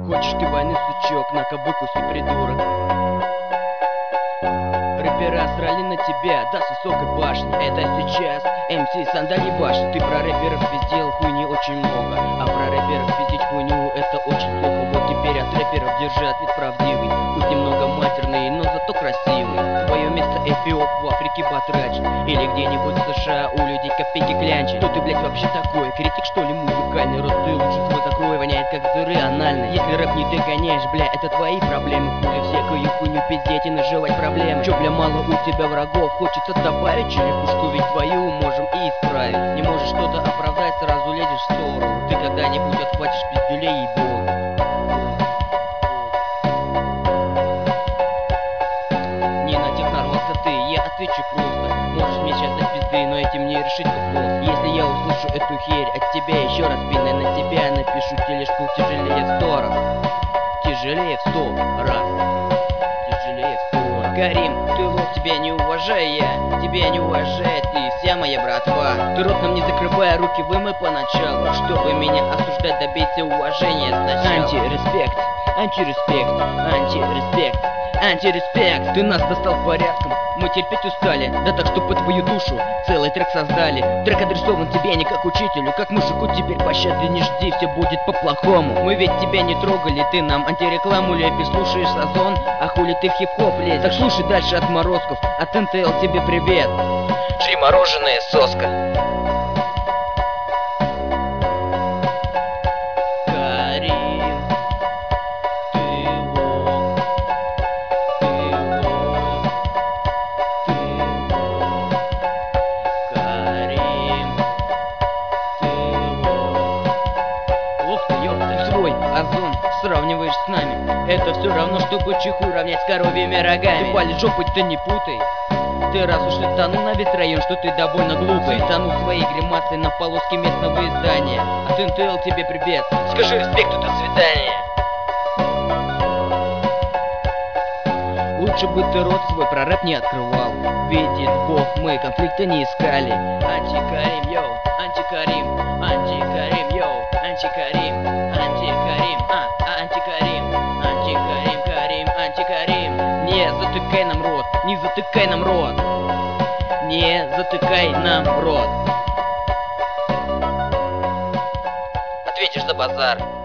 Хочешь ты войны, сучок, на-ка выкуси, придурок. Рэпера срали на тебя, да, с высокой башни. Это сейчас МС сандали башни. Ты про рэперов пиздел хуйни очень много, а про рэперов пиздеть хуйню это очень плохо. Вот теперь от рэперов держи ответ правдивый. Пусть немного матерный, но зато красивый. Твое место Эфиоп в Африке батрач, или где-нибудь в США у людей копейки клянчит. Что ты, блять, вообще такое? Критик, что ли, музыкальный? Рот ты лучше свой закрой, воняет как с дыры анальной. Если рэп не догоняешь, бля, это твои проблемы. Хули всякую хуйню пиздеть и наживать проблемы. Чё, бля, мало у тебя врагов? Хочется добавить черепушку, ведь твою можем и исправить. Не можешь что-то оправдать, сразу лезешь в ссору. Ты когда-нибудь отхватишь пиздюлей и бон. Не на тех нарвался ты, я отвечу просто. Можешь мне сейчас дать пизды, но этим не решить вопрос. Если я услышу эту херь от тебя еще раз, пинай на себя, напишу тележку тяжелее в 100 раз. Тяжелее в 100 раз. Тяжелее в 100 раз. Карим, ты лох, тебя не уважаю я. Тебя не уважает и вся моя братва. Ты рот нам не закрывая, руки вымой поначалу. Чтобы меня осуждать, добейся уважения сначала. Антиреспект, антиреспект, антиреспект, антиреспект. Ты нас достал порядком, мы терпеть устали. Да так, что по твою душу целый трек создали. Трек адресован тебе не как учителю, как мужику. Теперь пощады не жди, все будет по-плохому. Мы ведь тебя не трогали, ты нам антирекламу лепишь. Слушаешь Сазон, а хули ты в хип-хоп лезешь? Так слушай дальше отморозков, от НТЛ тебе привет. Жри мороженое, соска. Карим, ты лох, ты лох, ты лох. Карим, ты лох. Лох ты, ёпта. Свой озон сравниваешь с нами. Это все равно, что бычеху равнять с коровьими рогами. Ты палец жопой-то не путай. Ты раз уж светанул на весь район, что ты довольно глупый. Светанул своей гримасой на полоске местного издания. От НТЛ тебе привет. Скажи респекту, до свидания. Лучше бы ты рот свой про рэп не открывал. Видит Бог, мы конфликта не искали. Антикарим, йоу, антикарим, антикарим, йоу, антикарим, антикарим, антикарим, антикарим, карим, антикарим. Не затыкай нам рот, не затыкай нам рот, не затыкай нам рот. Ответишь за базар.